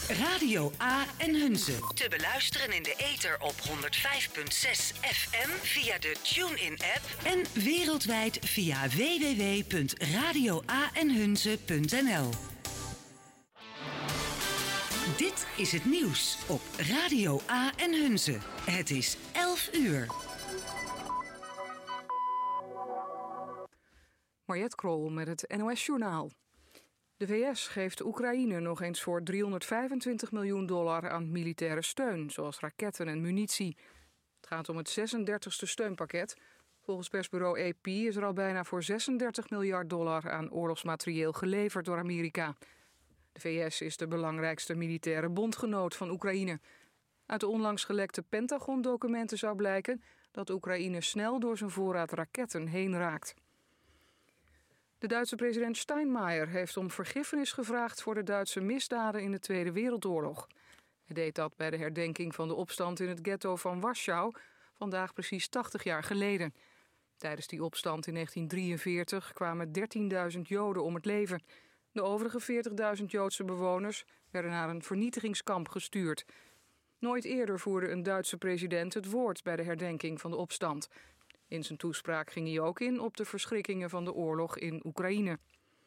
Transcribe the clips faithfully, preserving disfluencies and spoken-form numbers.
Radio A en Hunze. Te beluisteren in de ether op honderd vijf komma zes F M via de TuneIn-app en wereldwijd via w w w punt radio a en hunze punt n l. Dit is het nieuws op Radio A en Hunze. Het is elf uur. Mariette Krol met het N O S-journaal. De V S geeft Oekraïne nog eens voor driehonderdvijfentwintig miljoen dollar aan militaire steun, zoals raketten en munitie. Het gaat om het zesendertigste steunpakket. Volgens persbureau A P is er al bijna voor zesendertig miljard dollar aan oorlogsmaterieel geleverd door Amerika. De V S is de belangrijkste militaire bondgenoot van Oekraïne. Uit de onlangs gelekte Pentagon-documenten zou blijken dat Oekraïne snel door zijn voorraad raketten heen raakt. De Duitse president Steinmeier heeft om vergiffenis gevraagd voor de Duitse misdaden in de Tweede Wereldoorlog. Hij deed dat bij de herdenking van de opstand in het ghetto van Warschau, vandaag precies tachtig jaar geleden. Tijdens die opstand in negentien drieënveertig kwamen dertienduizend Joden om het leven. De overige veertigduizend Joodse bewoners werden naar een vernietigingskamp gestuurd. Nooit eerder voerde een Duitse president het woord bij de herdenking van de opstand. In zijn toespraak ging hij ook in op de verschrikkingen van de oorlog in Oekraïne.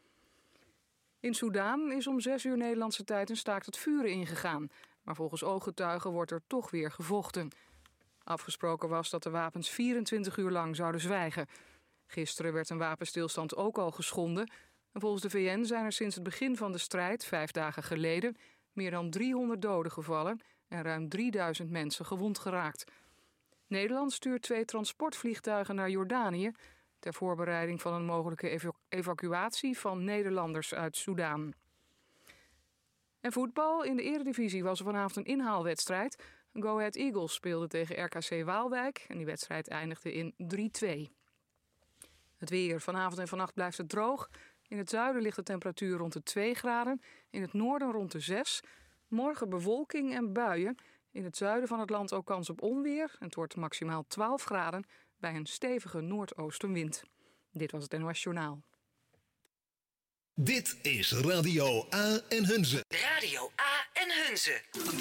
In Soedan is om zes uur Nederlandse tijd een staakt het vuren ingegaan. Maar volgens ooggetuigen wordt er toch weer gevochten. Afgesproken was dat de wapens vierentwintig uur lang zouden zwijgen. Gisteren werd een wapenstilstand ook al geschonden. En volgens de V N zijn er sinds het begin van de strijd, vijf dagen geleden, meer dan driehonderd doden gevallen en ruim drieduizend mensen gewond geraakt. Nederland stuurt twee transportvliegtuigen naar Jordanië ter voorbereiding van een mogelijke evacu- evacuatie van Nederlanders uit Soedan. En voetbal. In de Eredivisie was er vanavond een inhaalwedstrijd. Go Ahead Eagles speelde tegen R K C Waalwijk en die wedstrijd eindigde in drie twee. Het weer. Vanavond en vannacht blijft het droog. In het zuiden ligt de temperatuur rond de twee graden. In het noorden rond de zes. Morgen bewolking en buien. In het zuiden van het land ook kans op onweer. Het wordt maximaal twaalf graden bij een stevige noordoostenwind. Dit was het N O S Journaal. Dit is Radio A en Hunze. Radio A en Hunze.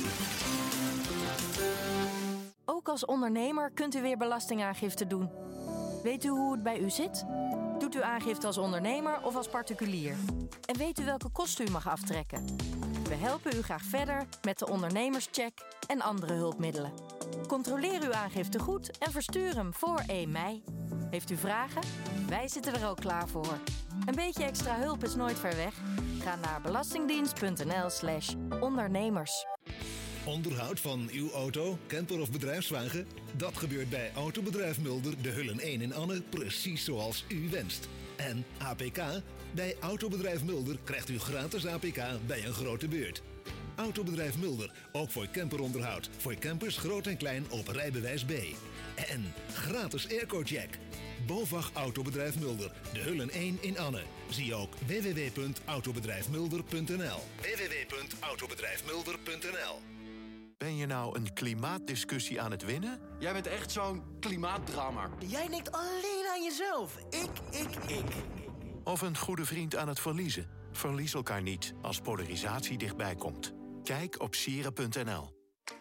Ook als ondernemer kunt u weer belastingaangifte doen. Weet u hoe het bij u zit? Doet u aangifte als ondernemer of als particulier? En weet u welke kosten u mag aftrekken? We helpen u graag verder met de ondernemerscheck en andere hulpmiddelen. Controleer uw aangifte goed en verstuur hem voor één mei. Heeft u vragen? Wij zitten er ook klaar voor. Een beetje extra hulp is nooit ver weg. Ga naar belastingdienst.nl slash ondernemers. Onderhoud van uw auto, camper of bedrijfswagen? Dat gebeurt bij Autobedrijf Mulder, de Hullen één in Anne, precies zoals u wenst. En A P K? Bij Autobedrijf Mulder krijgt u gratis A P K bij een grote beurt. Autobedrijf Mulder, ook voor camperonderhoud. Voor campers groot en klein op rijbewijs B. En gratis airco-check. BOVAG Autobedrijf Mulder, de Hullen één in Anne. Zie ook w w w punt autobedrijfmulder punt n l. w w w punt autobedrijfmulder punt n l. Ben je nou een klimaatdiscussie aan het winnen? Jij bent echt zo'n klimaatdrammer. Jij denkt alleen aan jezelf. Ik, ik, ik. Of een goede vriend aan het verliezen? Verlies elkaar niet als polarisatie dichtbij komt. Kijk op sieren punt n l.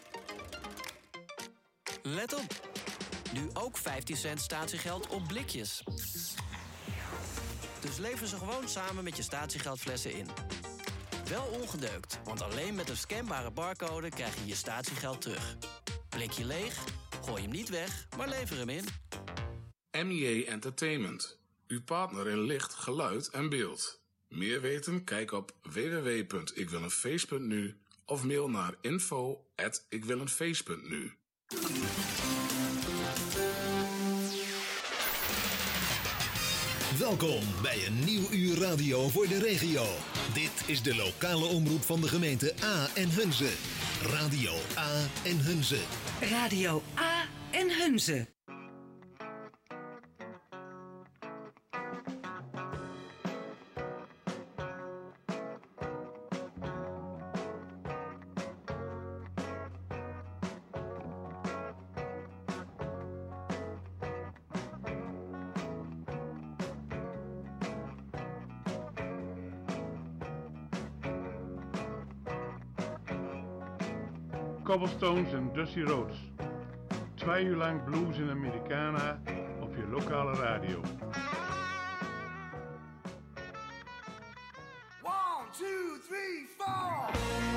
Let op! Nu ook vijftien cent statiegeld op blikjes. Dus lever ze gewoon samen met je statiegeldflessen in. Wel ongedeukt, want alleen met een scanbare barcode krijg je je statiegeld terug. Blikje leeg? Gooi hem niet weg, maar lever hem in. M J Entertainment. Uw partner in licht, geluid en beeld. Meer weten? Kijk op w w w punt ikwileenfeest punt n u of mail naar info at ikwileenfeest punt n u. Welkom bij een nieuw uur radio voor de regio. Dit is de lokale omroep van de gemeente A en Hunze. Radio A en Hunze. Radio A en Hunze. Cobblestones en Dusty Rhodes. Twee uur lang blues in Americana op je lokale radio. One, two, three, four.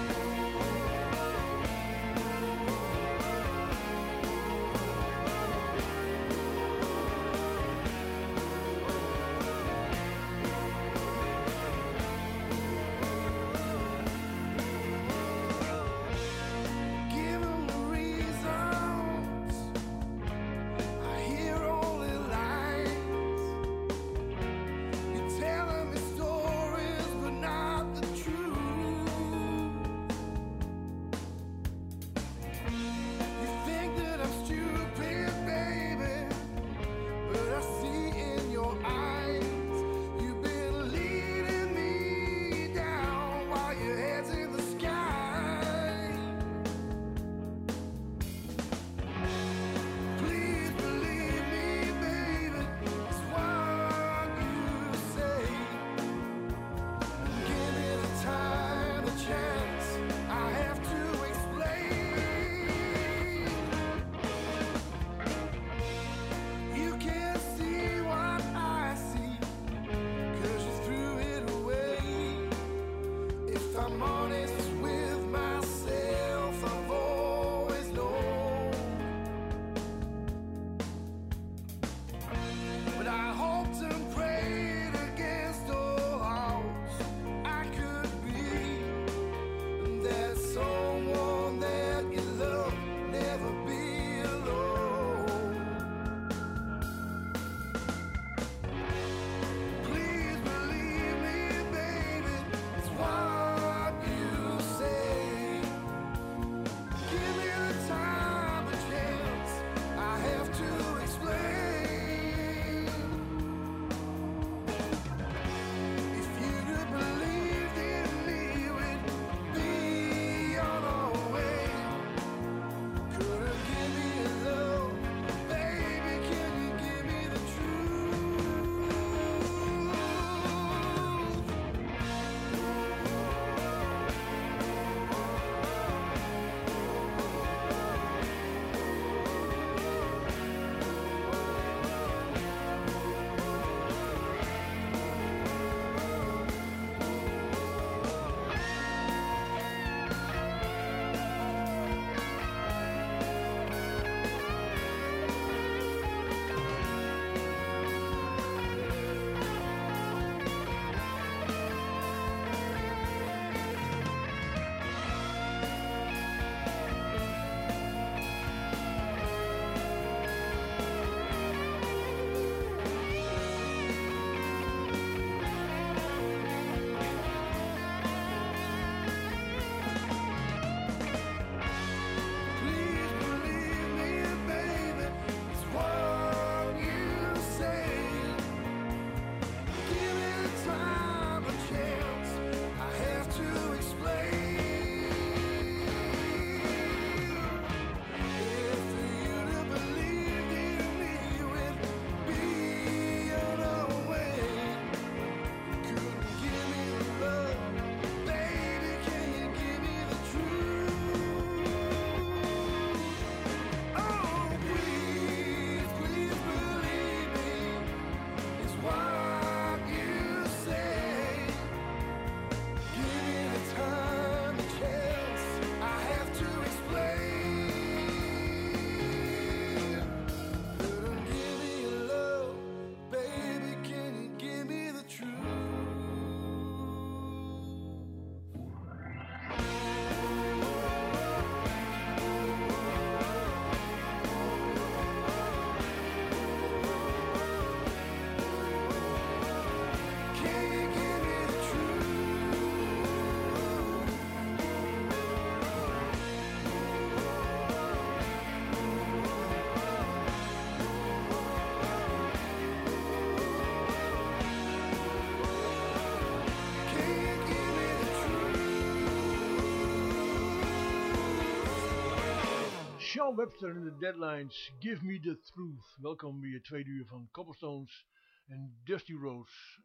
Sean Webster en de Deadlines, Give Me The Truth. Welkom bij je tweede uur van Cobblestones en Dusty Rhodes.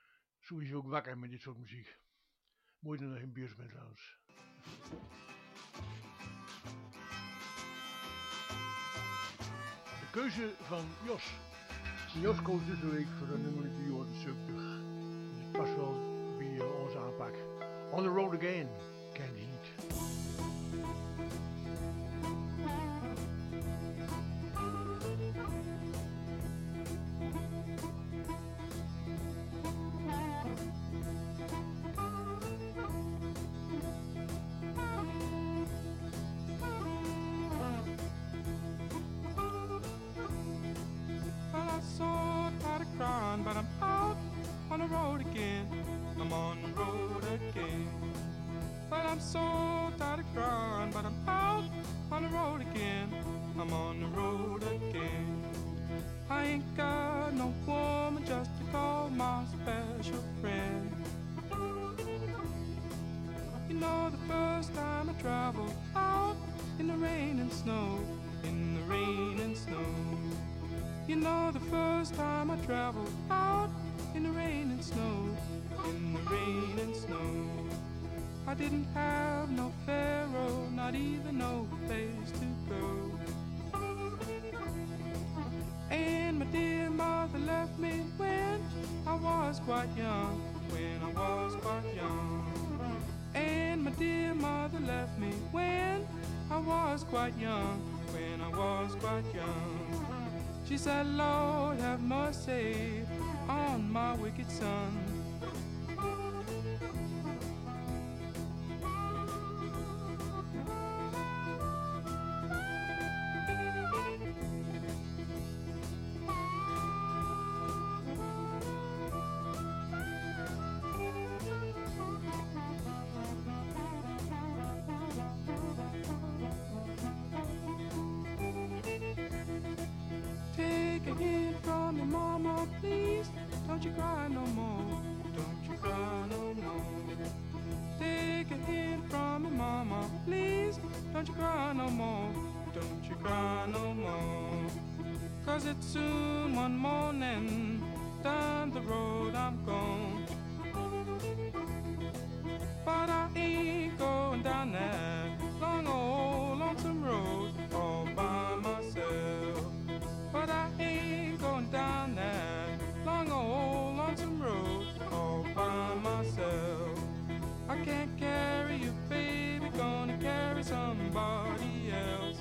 Zo is je ook wakker met dit soort muziek. Mooi dat je nog in biers bent trouwens. keuze van Jos. En Jos koos deze week voor een nummer uit de jaren zeventig. Dus het past wel bij onze aanpak. On the Road Again, Candy Heat. But I'm out on the road again. I'm on the road again. But I'm so tired of crying. But I'm out on the road again. I'm on the road again. I ain't got no woman just to call my special friend. You know the first time I traveled out in the rain and snow, in the rain and snow. You know the first time I traveled out in the rain and snow, in the rain and snow. I didn't have no pharaoh, not even no place to go. And my dear mother left me when I was quite young, when I was quite young. And my dear mother left me when I was quite young, when I was quite young. She said, Lord, have mercy on my wicked son. Take a hint from your mama, please. Don't you cry no more. Don't you cry no more. Take a hint from your mama, please. Don't you cry no more. Don't you cry no more. Cause it's soon one morning. Down the road I'm gone. But I ain't going down that long old lonesome road all by myself. But I ain't going down that long old lonesome road all by myself. I can't carry you, baby, gonna carry somebody else.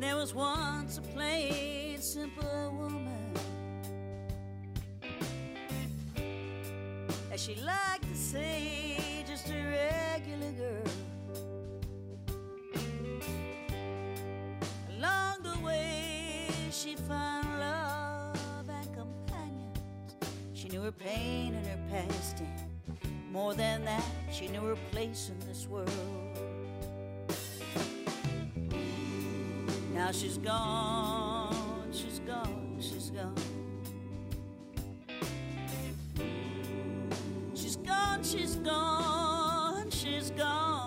there was once a plain, simple woman, as she liked to say, just a regular girl. Along the way she found love and companions. She knew her pain and her past, and more than that, she knew her place in this world. Now she's gone, she's gone, she's gone. She's gone, she's gone, she's gone.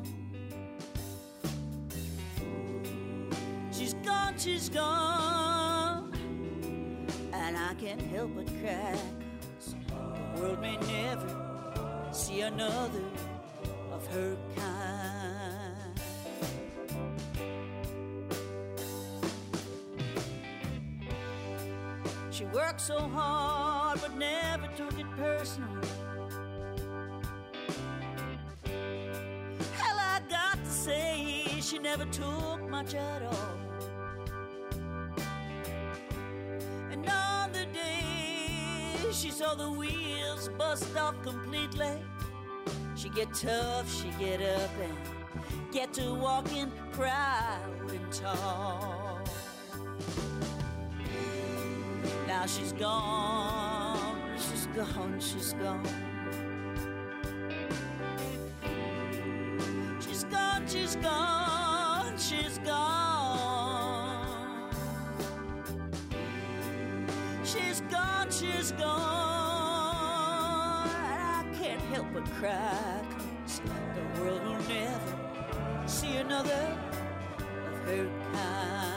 She's gone, she's gone. And I can't help but cry, 'cause the world may never see another of her kind. She worked so hard but never took it personal. Hell, I got to say, she never took much at all. And on the day she saw the wheels bust off completely, she get tough, she get up and get to walking proud and tall. Now she's gone, she's gone, she's gone. She's gone, she's gone, she's gone. She's gone, she's gone. I can't help but cry, 'cause the world will never see another of her kind.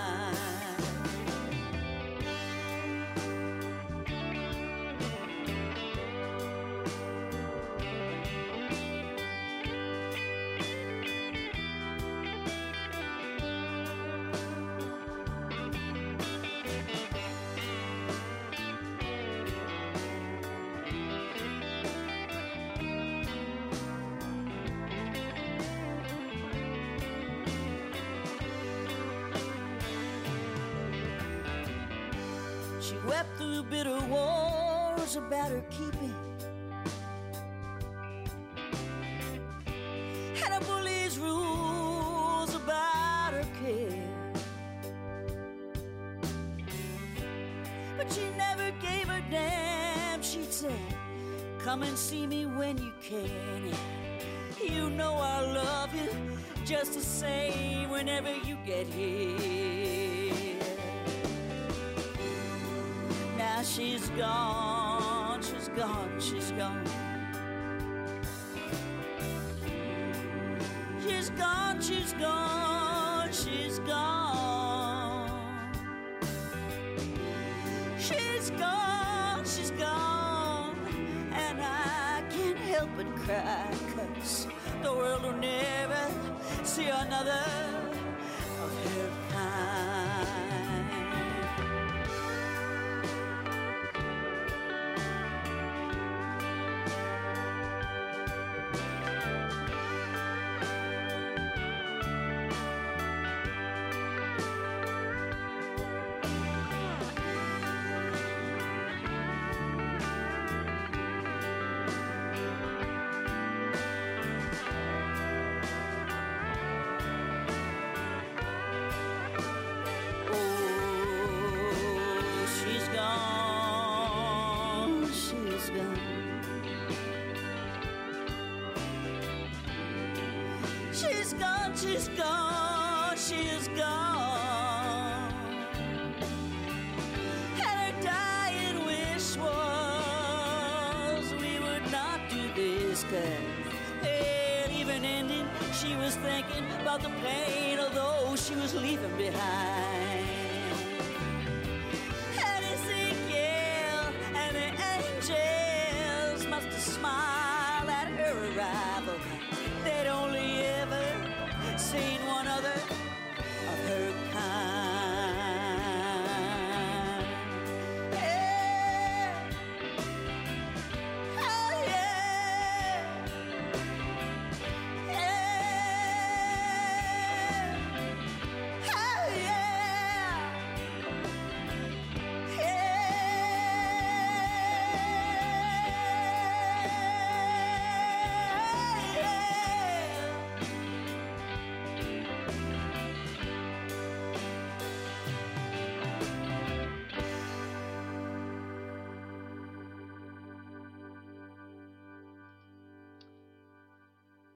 She wept through bitter wars about her keeping, and a bully's rules about her care. But she never gave a damn. She'd say, come and see me when you can. You know I love you just the same whenever you get here. Now she's gone, she's gone, she's gone. She's gone, she's gone, she's gone. She's gone, she's gone. And I can't help but cry, 'cause the world will never see another of her kind. She's gone, she's gone, she's gone. And her dying wish was we would not do this, 'cause and even ending, she was thinking about the pain of those she was leaving behind. And Ezekiel and the angels must have smiled at her arrival. They'd only ever seen one other of her kind. Yeah. Oh, yeah. Yeah. Oh, yeah.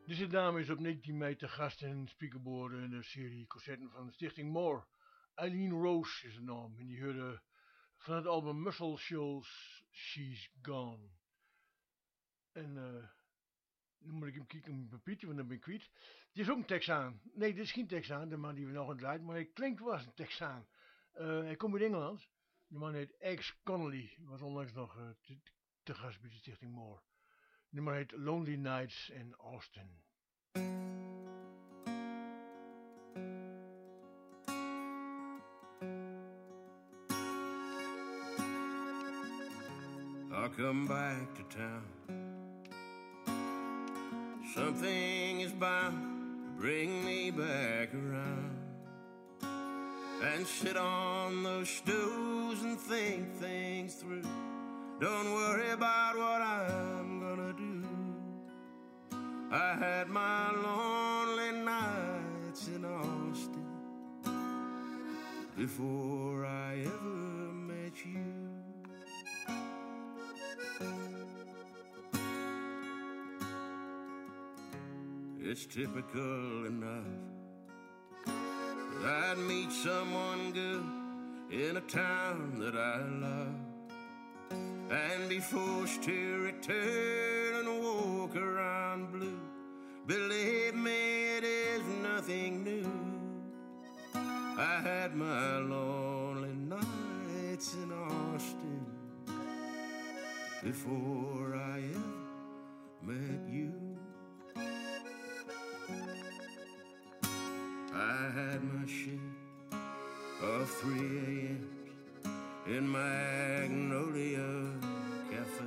Deze dame is op negentien mei te gast in Spiekerborden in de serie concerten van de Stichting More. Eileen Rose is de naam en die hoorde van het album Muscle Shoals She's Gone. En uh, nu moet ik hem kijken op mijn papiertje, want dan ben ik kwijt. Die is ook een Texaan. Nee, dit is geen Texaan, de man die we nog aan draait, maar hij klinkt wel als een Texaan. Uh, hij komt uit Engeland. De man heet Eggs Connolly, was onlangs nog uh, te, te gast bij de Stichting More. De man heet Lonely Nights in Austin. I'll come back to town. Something is bound to bring me back around. And sit on those stools and think things through. Don't worry about what I'm gonna do. I had my lonely nights in Austin before I ever met you. It's typical enough that I'd meet someone good in a town that I love and be forced to return and walk around blue. Believe me, it is nothing new. I had my lonely nights in Austin before I ever met you. I had my share of three a.m.s in Magnolia Cafe,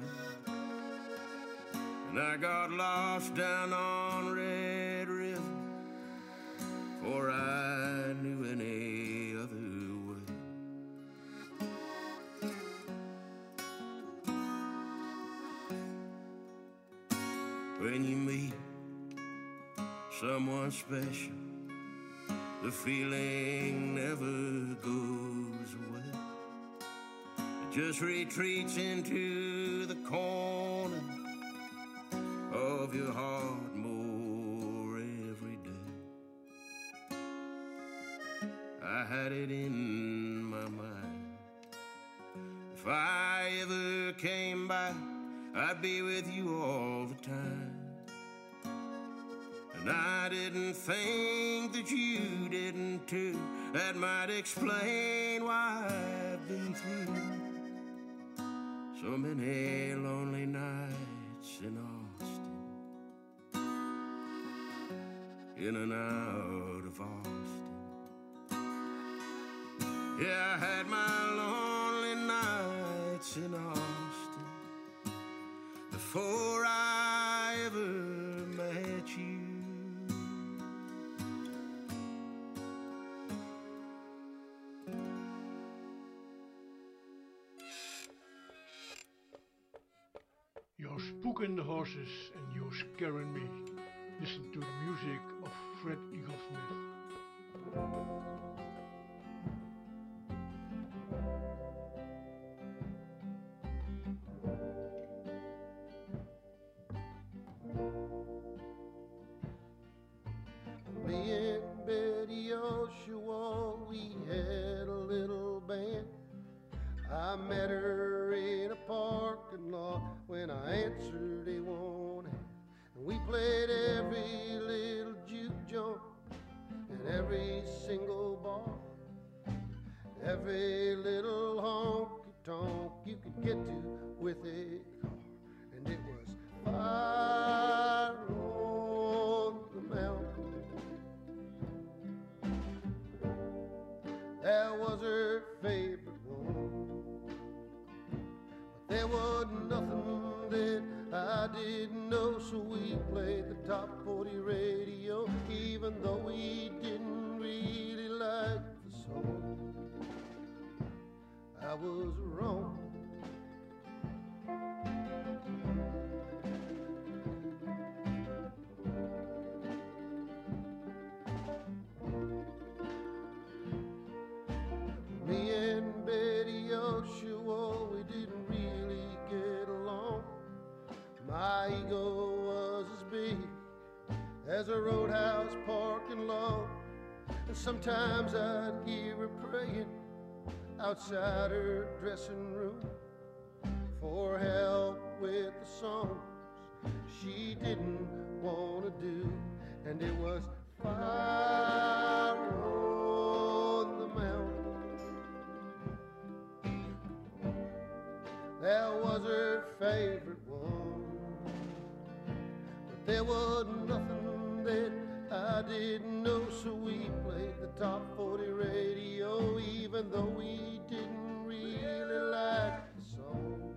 and I got lost down on Red River before I knew any other way. When you meet someone special, the feeling never goes away. It just retreats into the corner of your heart more every day. I had it in my mind, if I ever came back, I'd be with you all the time. And I didn't think that you didn't too. That might explain why I've been through so many lonely nights in Austin, in and out of Austin. Yeah, I had my lonely nights in Austin before I ever met you. You're spooking the horses and you're scaring me. Listen to the music of Fred Eaglesmith. Me and Betty Oshawa, we had a little band. I met her in a parking lot when I answered a one hand. And we played every little juke joint and every single bar, every little honky tonk you could get to with a car. And it was fire on the mountain. That was her favorite one. But there was nothing that I didn't know, so we played the top forty radio, even though we didn't really like the song. I was wrong. Me and Betty Oshawa, we didn't really get along. My ego was as big There's a roadhouse parking lot, and sometimes I'd hear her praying outside her dressing room for help with the songs she didn't want to do. And it was fire on the mountain. That was her favorite one, but there was nothing that I didn't know, so we played the top forty radio, even though we didn't really like the song.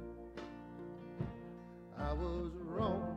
I was wrong.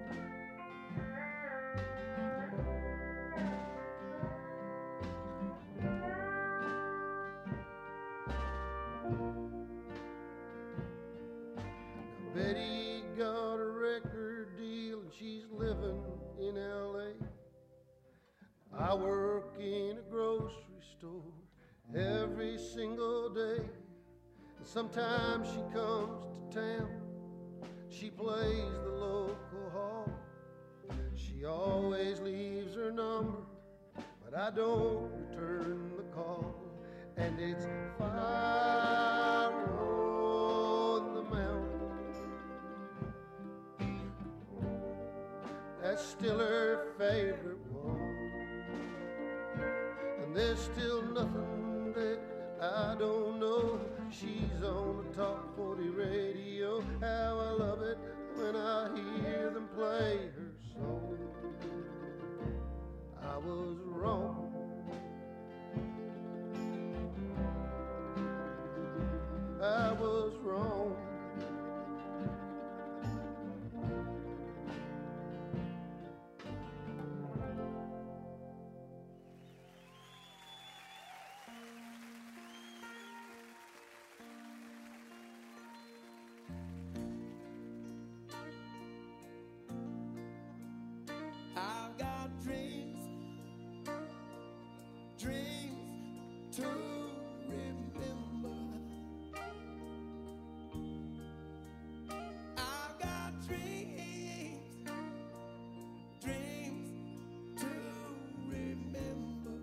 Betty got a record deal and she's living in L A. I work in a grocery store every single day. And sometimes she comes to town, she plays the local hall. She always leaves her number, but I don't return the call. And it's fire on the mountain. That's still her favorite one. And there's still nothing that I don't know. She's on the top forty radio. How I love it when I hear them play her song. I was wrong. I was wrong. I've got dreams, dreams to remember. I've got dreams, dreams to remember.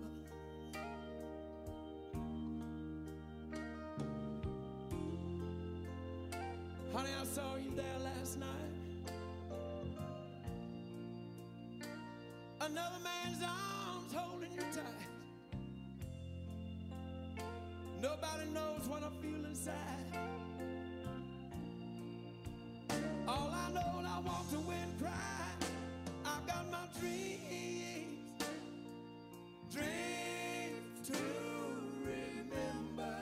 Honey, I saw you there last night. Another man's arms holding you tight. Nobody knows what I feel inside. All I know is I walked away and cried. I've got my dreams, dreams to remember.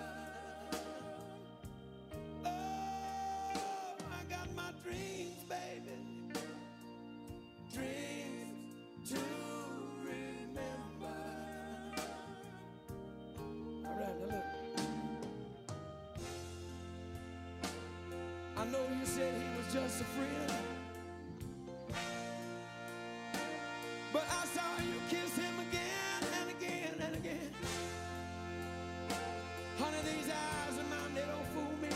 Oh, I got my dreams, baby, dreams to remember. All right, now look. I know you said he was just a friend, but I saw you kiss him again and again and again. Honey, these eyes of mine, they don't fool me.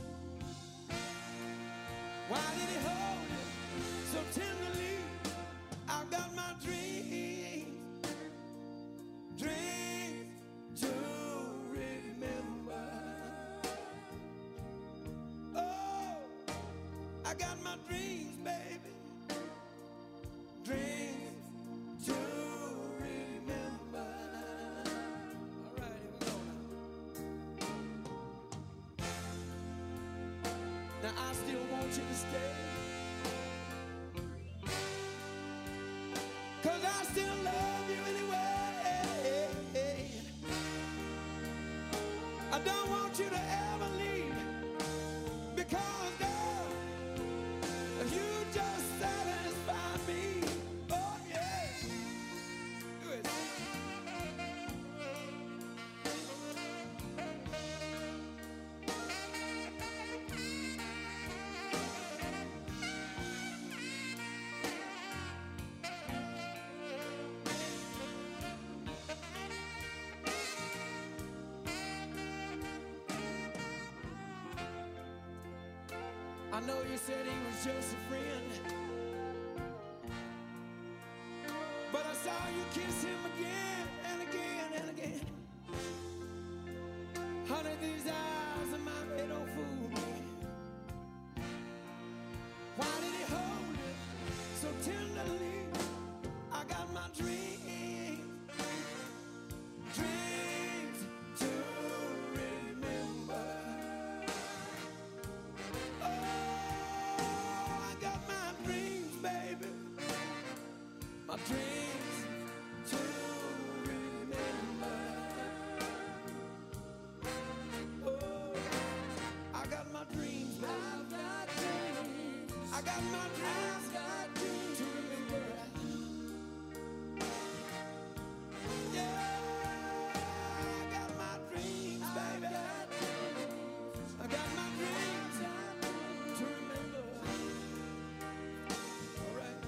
Why did he hold you so tenderly? I've got my dreams, dreams to remember. Oh, I got my dreams, baby, dreams to remember. All right, here we go now. Now I still want you to stay, 'cause I still love you anyway. I don't want you to ever leave, because girl, you just satisfy me. Oh yeah, do it. I know you said he was just a friend, my dreams to remember. Oh, I got my dreams, baby. I've got dreams. I got my dreams. I've got dreams to remember. Yeah, I got my dreams, baby. I got my dreams to remember. All right.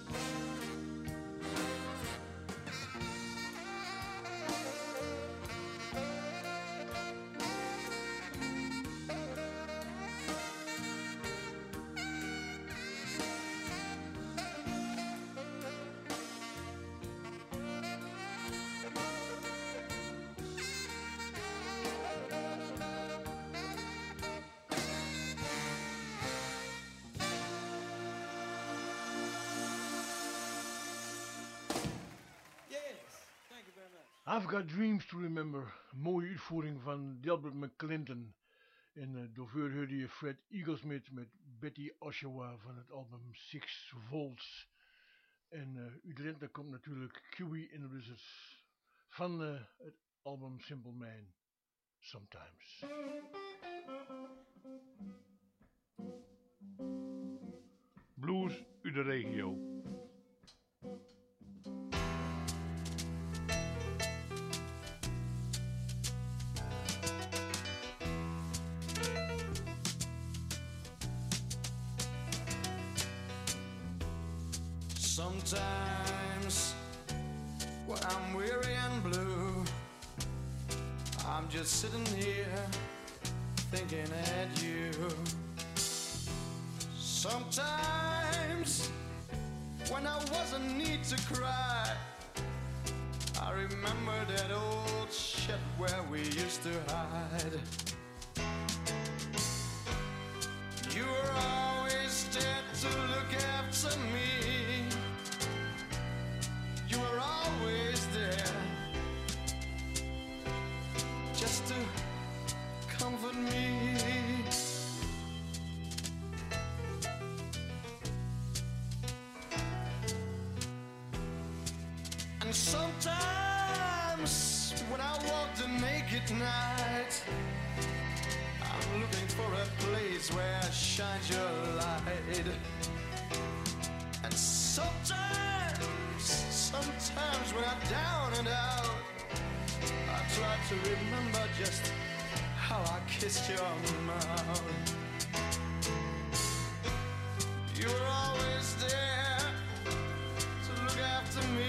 I've Got Dreams to Remember. Een mooie uitvoering van Delbert McClinton. En uh, door hoorde je Fred Eaglesmith met Betty Oshawa van het album Six Volts. En uh, uit Drenthe komt natuurlijk Q B in the Blizzards van uh, het album Simple Man. Sometimes. Blues uit de regio. Sometimes when I'm weary and blue, I'm just sitting here thinking at you. Sometimes when I wasn't need to cry, I remember that old shed where we used to hide. You were always there to look after me. You were always there just to comfort me. And sometimes when I walk the naked night, I'm looking for a place where shines your light. And sometimes, sometimes when I'm down and out, I try to remember just how I kissed your mouth. You were always there to look after me.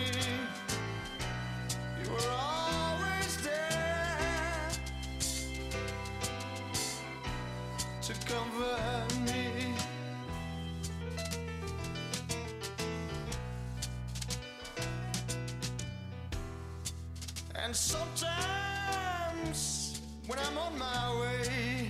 You were always there to comfort me. And sometimes when I'm on my way,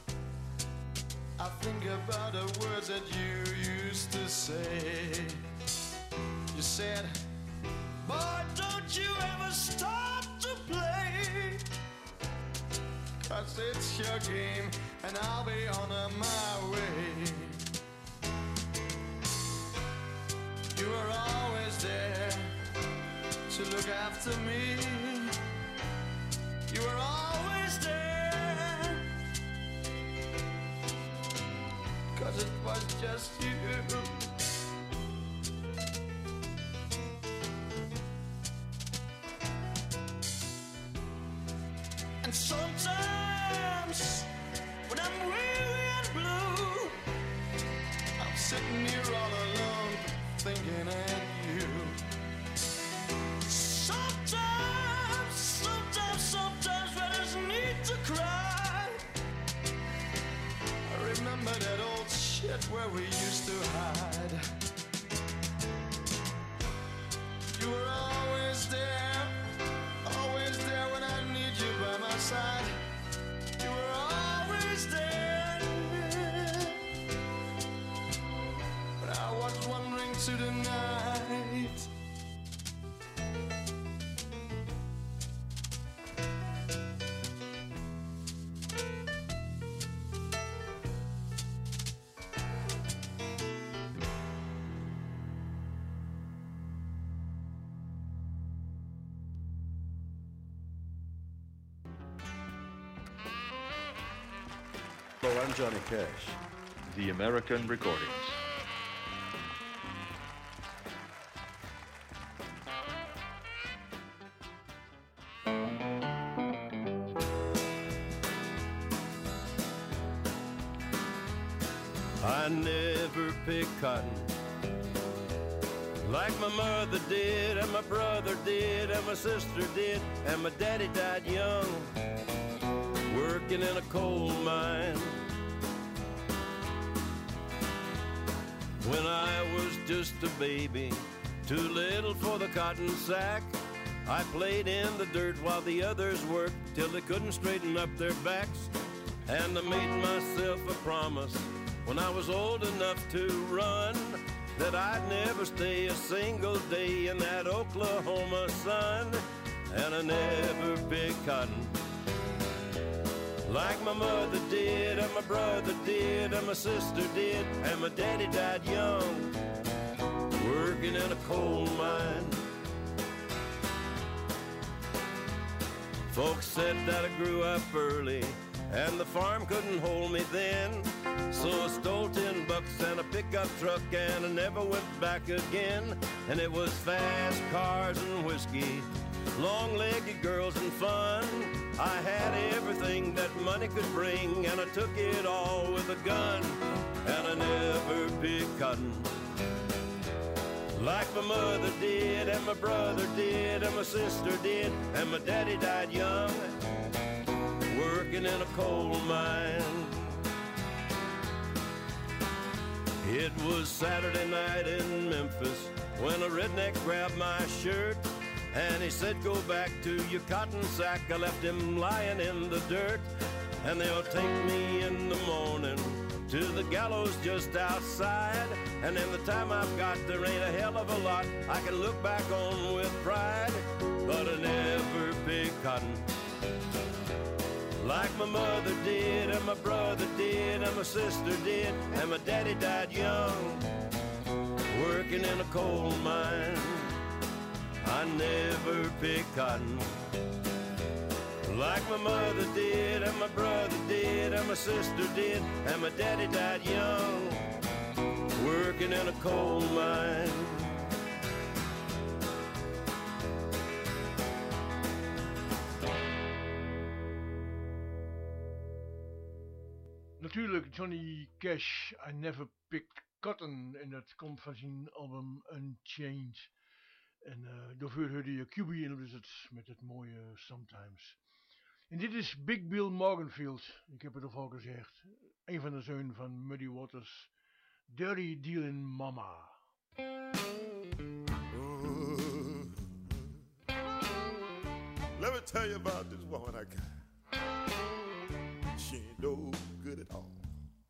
I think about the words that you used to say. You said, boy, don't you ever stop to play, 'cause it's your game and I'll be on my way. You were always there to look after me. You were always there, 'cause it was just you. And sometimes when I'm weary and blue, I'm sitting here all alone thinking at you. Sometimes, sometimes, sometimes when there's need to cry, I remember that old shit where we used to hide. You were always there, always there when I need you by my side. You were always there when I was wandering to the night. I'm Johnny Cash. The American Recordings. I never picked cotton like my mother did, and my brother did, and my sister did, and my daddy died young, working in a coal mine. When I was just a baby, too little for the cotton sack, I played in the dirt while the others worked till they couldn't straighten up their backs. And I made myself a promise when I was old enough to run that I'd never stay a single day in that Oklahoma sun. And I never picked cotton like my mother did, and my brother did, and my sister did, and my daddy died young, working in a coal mine. Folks said that I grew up early and the farm couldn't hold me then, so I stole ten bucks and a pickup truck and I never went back again. And it was fast cars and whiskey, long-legged girls and fun. I had everything that money could bring, and I took it all with a gun. And I never picked cotton like my mother did, and my brother did, and my sister did, and my daddy died young, working in a coal mine. It was Saturday night in Memphis when a redneck grabbed my shirt, and he said, go back to your cotton sack. I left him lying in the dirt, and they'll take me in the morning to the gallows just outside. And in the time I've got, there ain't a hell of a lot I can look back on with pride. But I never picked cotton like my mother did, and my brother did, and my sister did, and my daddy died young, working in a coal mine. I never picked cotton like my mother did, and my brother did, and my sister did, and my daddy died young, working in a coal mine. Natuurlijk Johnny Cash, I Never Picked Cotton, en dat komt van zijn album Unchained. En uh, daarvoor hoorde je Q B in Blizzards met het mooie Sometimes. En dit is Big Bill Morganfield, ik heb het al al gezegd, een van de zonen van Muddy Waters, Dirty Dealin' Mama. Ooh. Let me tell you about this woman I got. She ain't no good at all.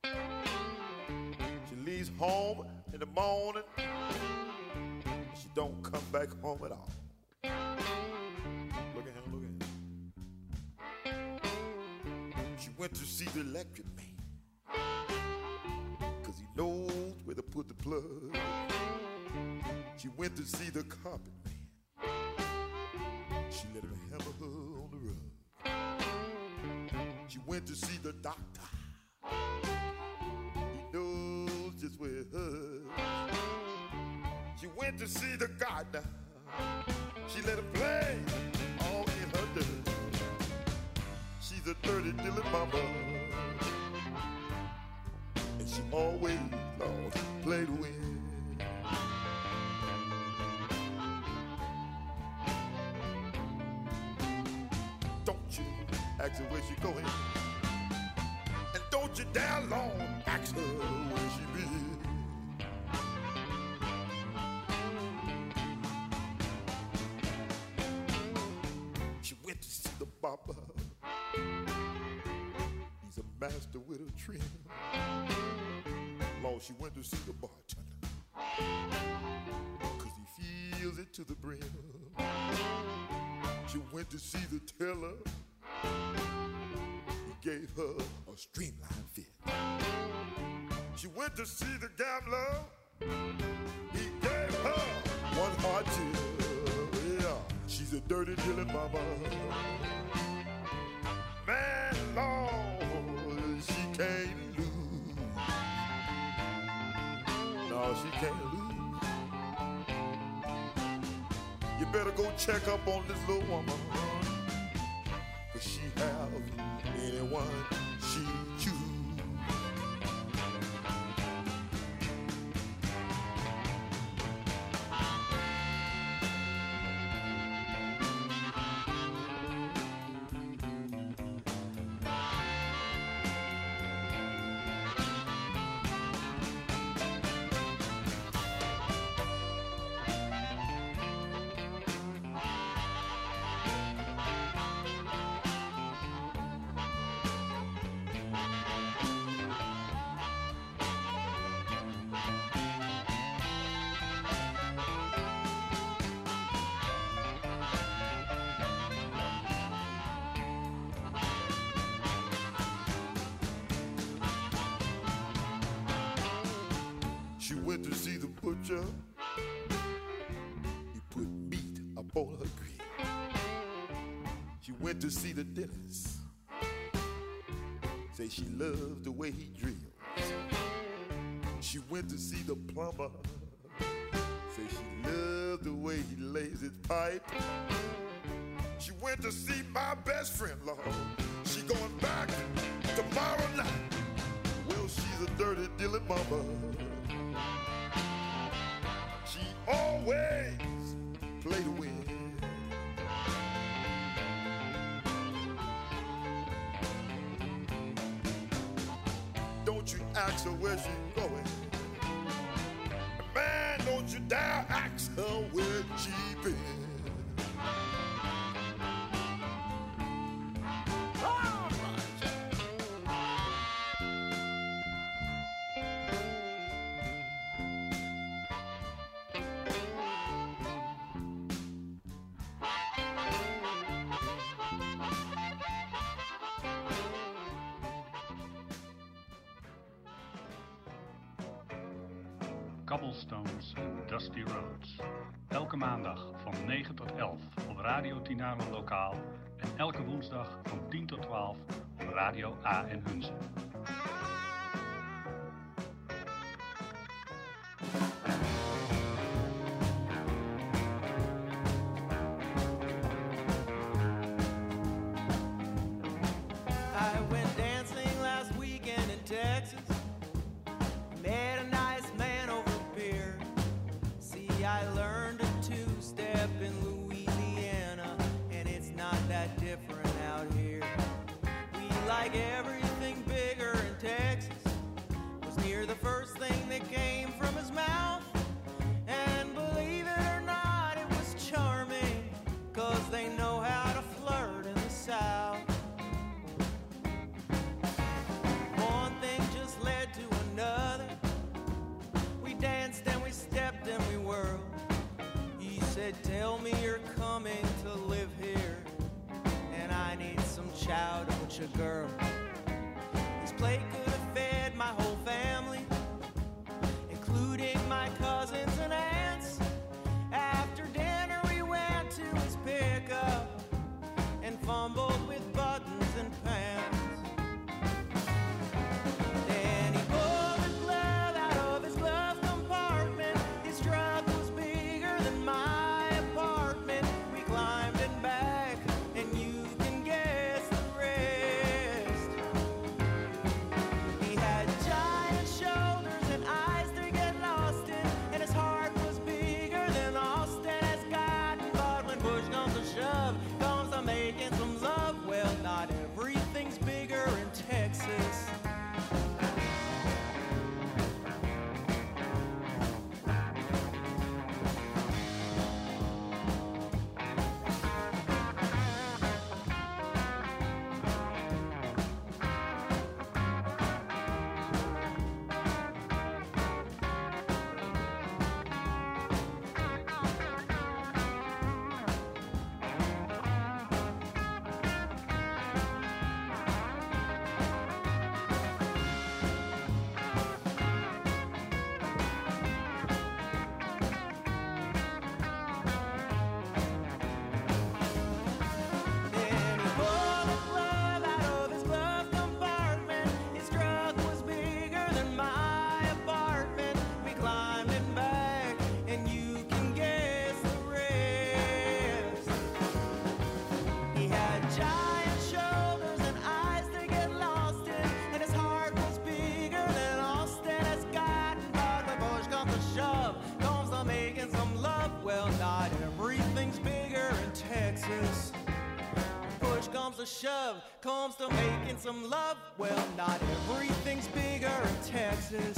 She leaves home in the morning, she don't come back home at all. Look at him, look at him. She went to see the electric man, cause he knows where to put the plug. She went to see the carpet man, she let him hammer her on the rug. She went to see the doctor, he knows just where it hurts. She went to see the gardener, she let him play all in her dirt. She's a dirty dealing mama, and she always, Lord, play to win. Don't you ask her where she going, and don't you dare long ask her where she been. She went to see the barber, he's a master with a trim. Lord, she went to see the bartender, cause he feels it to the brim. She went to see the teller, he gave her a streamlined fit. She went to see the gambler, he gave her one hard tip. Yeah, she's a dirty dealing mama. Man, Lord, she can't can't lose. You better go check up on this little woman, cause she have anyone she choose. She went to see the butcher. He put meat upon her grill. She went to see the dentist. Say she loved the way he drills. She went to see the plumber. Say she loved the way he lays his pipe. She went to see my best friend, Lord. She going back tomorrow night. Well, she's a dirty, dealing mama. She always play to win. Don't you ask her where she's going. Man, don't you dare ask her where she been. Cobblestones en Dusty Roads. Elke maandag van negen tot elf op Radio Tinalo Lokaal en elke woensdag van tien tot twaalf op Radio A en Hunze. I went dancing last weekend in Texas. Met a nice man over beer. See, I learned a two-step in Louisiana, and it's not that different out here. We like everything bigger in Texas. Was near the first thing that came from his mouth. And believe it or not, it was charming, 'cause they know how to flirt in the South. One thing just led to another. We danced and we stepped and we whirled. He said, tell me you're coming to live here, and I need some chow to put your girl. This plate could have fed my whole family, including my cousins and aunts. After dinner we went to his pickup and fumbled with buttons and pants. Then he pulled his glove out of his glove compartment. His truck was bigger than my apartment. We climbed in back, and you can guess the rest. shove comes to making some love, well, not everything's bigger in Texas.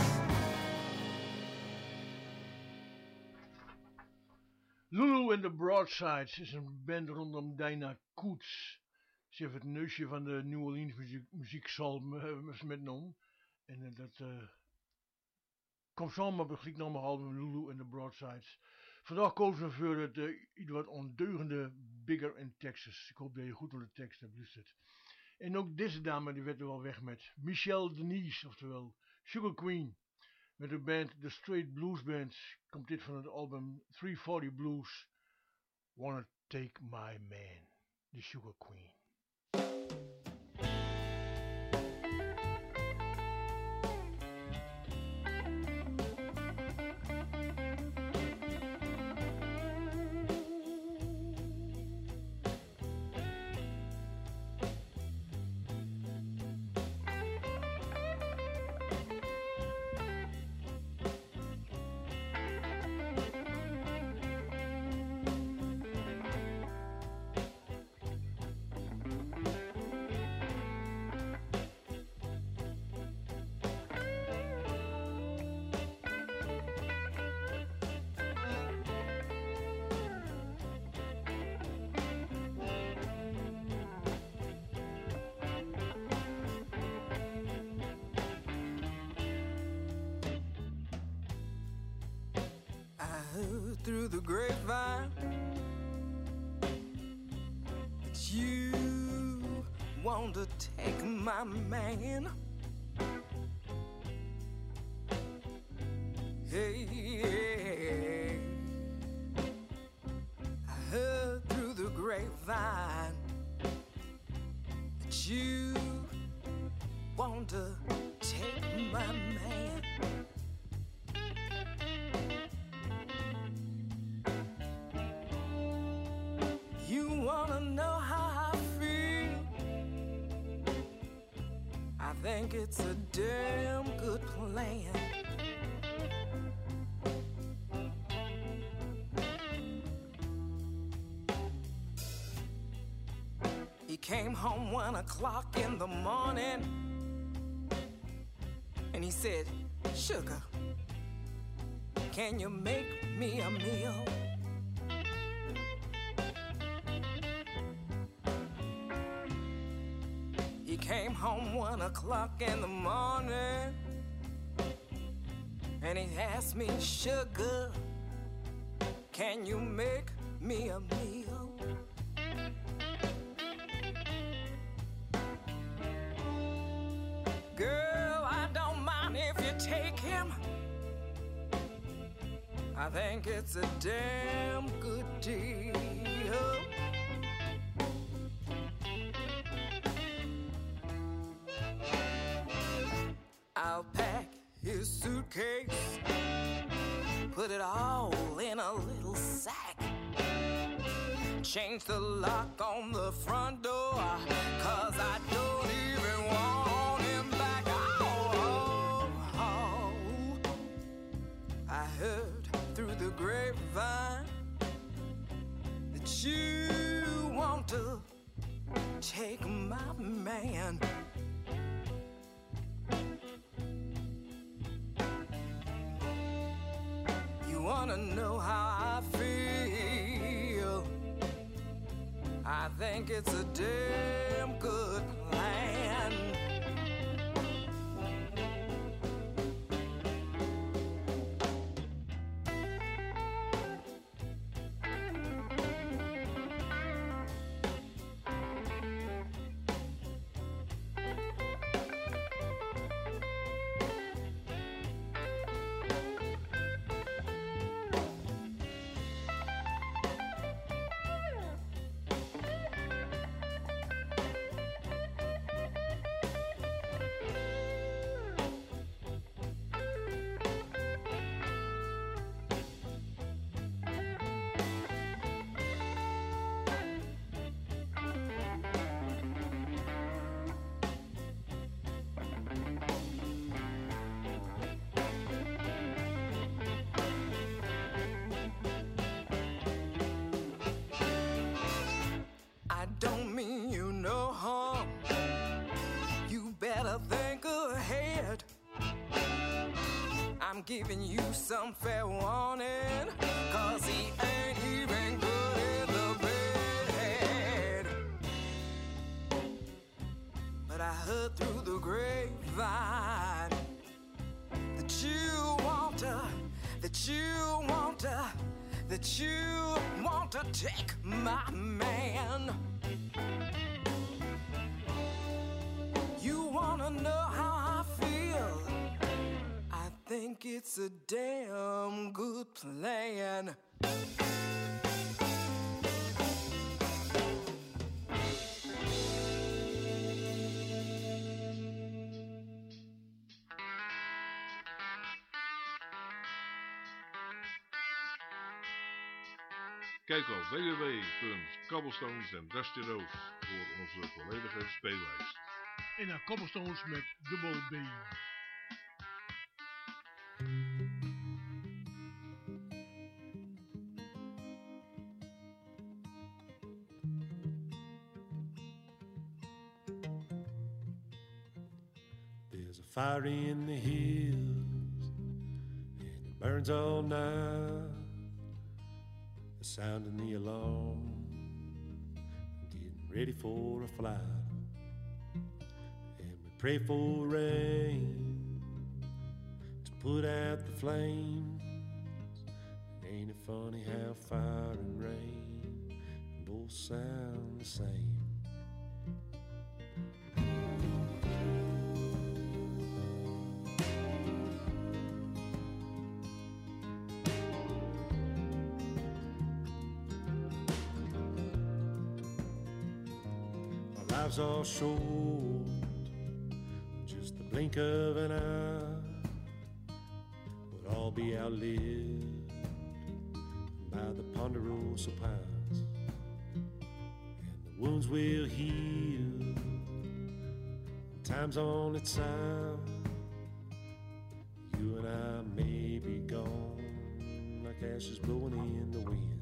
Lulu and the Broadsides is een band rondom Dinah Coots. Ze heeft het neusje van de New Orleans muziek, muzieksalm uh, metgenomen. En uh, dat uh, komt samen op het gelijknamige album Lulu and the Broadsides. Vandaag kozen we voor het uh, iets wat ondeugende Bigger in Texas. Ik hoop dat je goed door de tekst hebt beluisterd. En ook deze dame die werd er wel weg met Michelle Denise, oftewel Sugar Queen. Met de band The Straight Blues Band komt dit van het album three forty Blues. Wanna Take My Man, The Sugar Queen. Through the grapevine that you want to take my man. Hey, hey, I heard through the grapevine that you want to take my man. I think it's a damn good plan. He came home one o'clock in the morning and he said, "Sugar, can you make me a meal?" Came home one o'clock in the morning and he asked me, "Sugar, can you make me a meal?" Girl, I don't mind if you take him. I think it's a damn good deal. I'll pack his suitcase, put it all in a little sack, change the lock on the front door, 'cause I don't even want him back. Oh, oh, oh. I heard through the grapevine that you want to take my man. Wanna know how I feel? I think it's a damn good plan. giving you some fair warning, 'cause he ain't even good in the bed. But I heard through the grapevine that you want to, that you want to, that you want to take my man. You wanna know how I feel? I think it's a damn good plan. Kijk op w w w punt cobblestones and dusty roads voor onze volledige speellijst. En naar Cobblestones met dubbel B. There's a fire in the hills and it burns all night. The sound in the alarm, getting ready for a flight. And we pray for rain to put out the flames. Ain't it funny how fire and rain both sound the same? Lives are short, just the blink of an eye, but all be outlived by the ponderosa pines. And the wounds will heal, time's on its side. You and I may be gone like ashes blowing in the wind.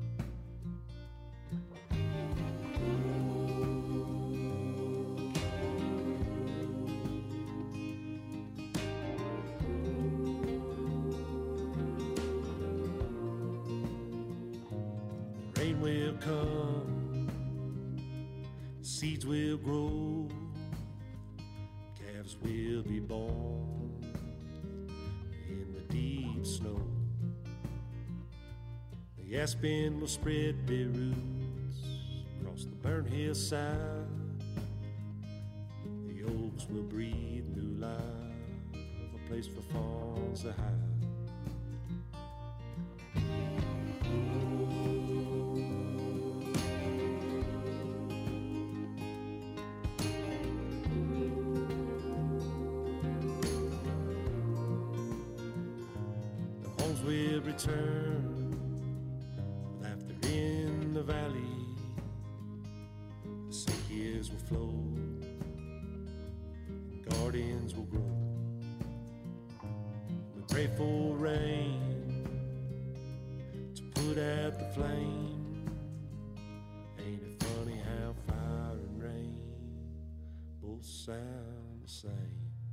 Rain will come, seeds will grow, calves will be born in the deep snow. The aspen will spread their roots across the burnt hillside. The oaks will breathe new life, a place for fawns to hide. Will return with laughter in the valley. The sick years will flow, and gardens will grow. We pray for rain to put out the flame. Ain't it funny how fire and rain both sound the same?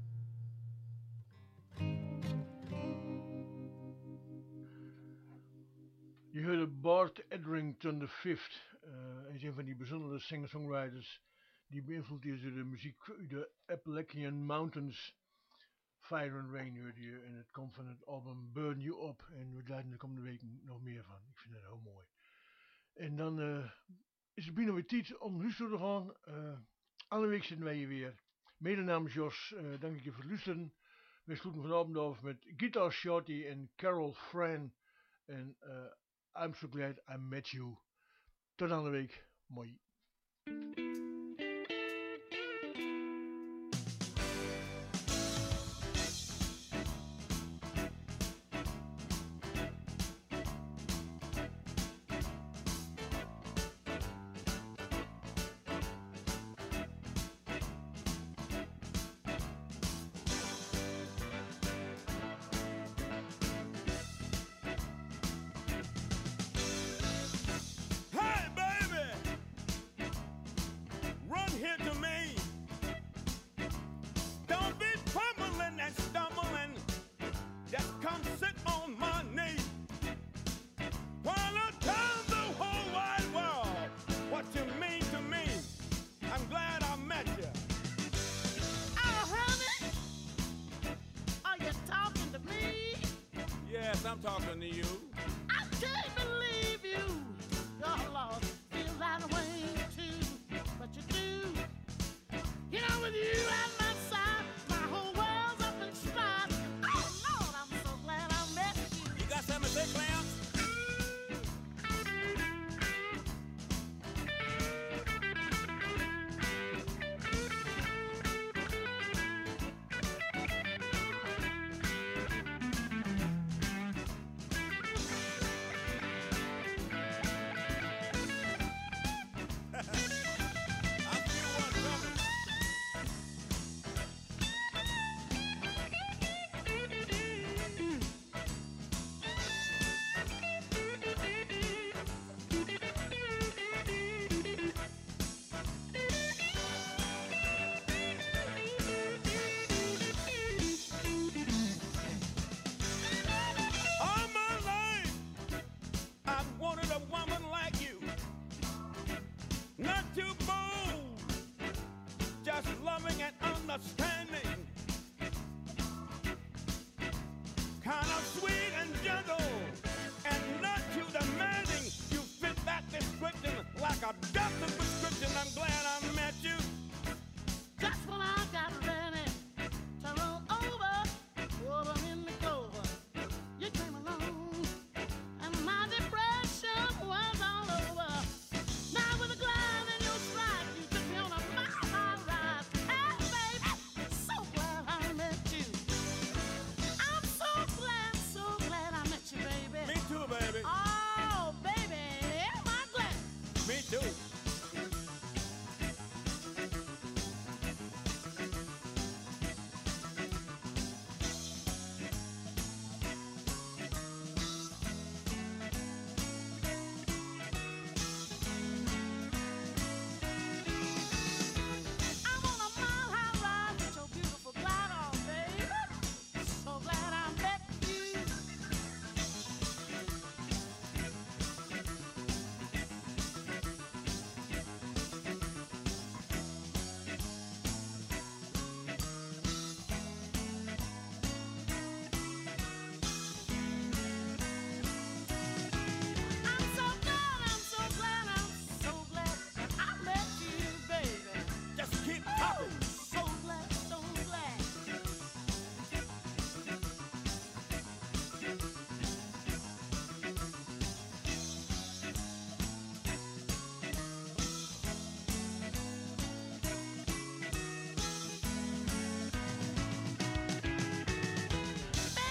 Je hoorde Bart Edrington de Fifth. Uh, hij is een van die bijzondere singer-songwriters die beïnvloed is door de muziek uit de Appalachian Mountains. Fire and Rain hoorde je en het komt van het album Burn You Up. En we draaien de komende week nog meer van. Ik vind het heel mooi. En dan uh, is het bijna weer tijd om naar huis toe te gaan. Uh, alle week zitten wij hier weer. Mede namens Jos, uh, dank ik je voor het luisteren. We sluiten vanavond af met Guitar Shorty en Carol Fran. En uh, I'm so glad I met you. Tot aan de week. Mooi. Yes, I'm talking